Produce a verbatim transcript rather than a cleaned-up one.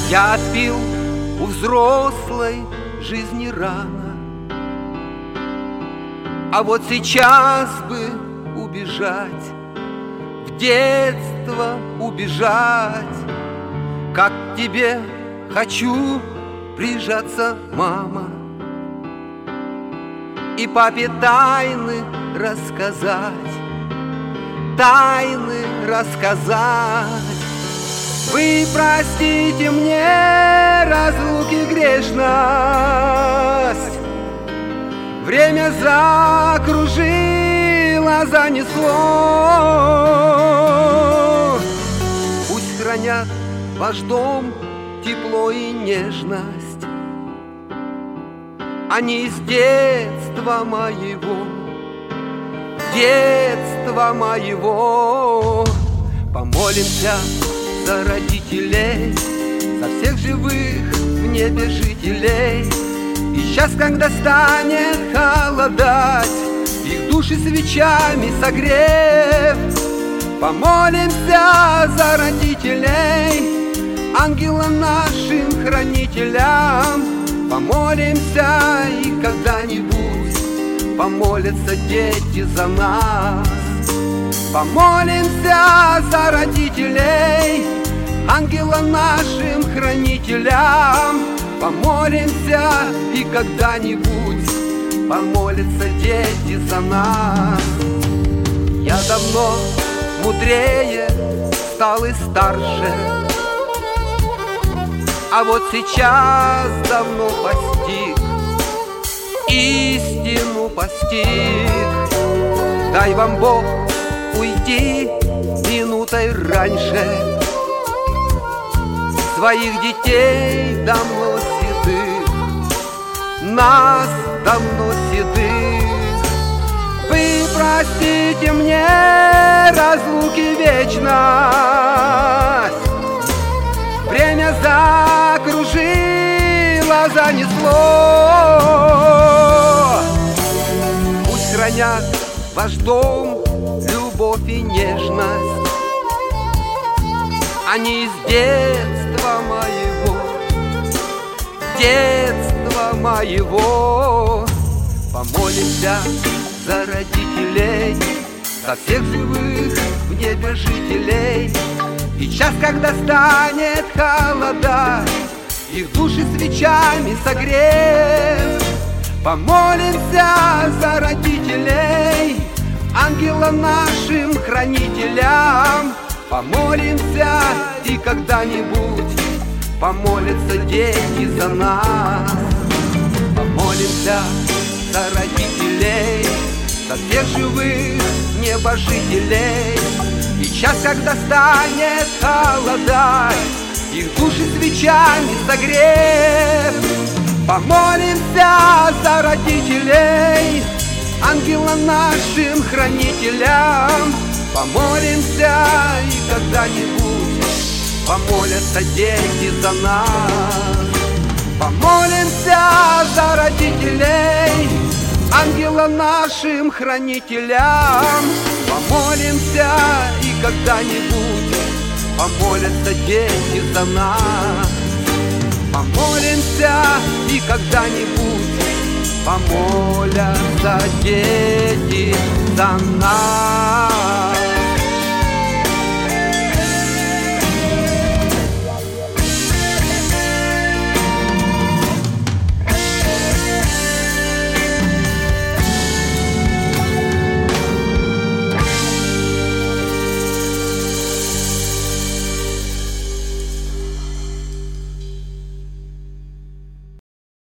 Я отпил у взрослой жизни рано, а вот сейчас бы убежать, в детство убежать. Как к тебе хочу прижаться, мама, и папе тайны рассказать, тайны рассказать. Вы простите мне разлуки грешность, время закружило, занесло. Пусть хранят ваш дом тепло и нежность, они из детства моего, детства моего. Помолимся за родителей, за всех живых в небе жителей. И сейчас, когда станет холодать, их души свечами согрев, помолимся за родителей, ангелам нашим хранителям. Помолимся, и когда-нибудь помолятся дети за нас. Помолимся за родителей, ангелам нашим хранителям. Помолимся, и когда-нибудь помолятся дети за нас. Я давно мудрее стал и старше, а вот сейчас давно постиг, истину постиг. Дай вам Бог уйти минутой раньше, своих детей давно седых, нас давно седых. Вы простите мне разлуки вечность, время закружило, занесло. Пусть хранят ваш дом любовь и нежность, они из детства моего, детства моего. Помолимся за родителей, за всех живых в небе жителей. И час, когда станет холодать, их души свечами согрев, помолимся за родителей, ангелам нашим хранителям. Помолимся, и когда-нибудь помолятся дети за нас. Помолимся за родителей, за всех живых небожителей. И час, когда станет холодать, их души свечами согрев, помолимся за родителей, ангелам нашим хранителям. Помолимся, и когда-нибудь помолятся дети за нас. Помолимся за родителей, ангелам нашим хранителям. Помолимся, и когда-нибудь помолятся дети за нас. Помолимся, и когда-нибудь помолятся дети за нас.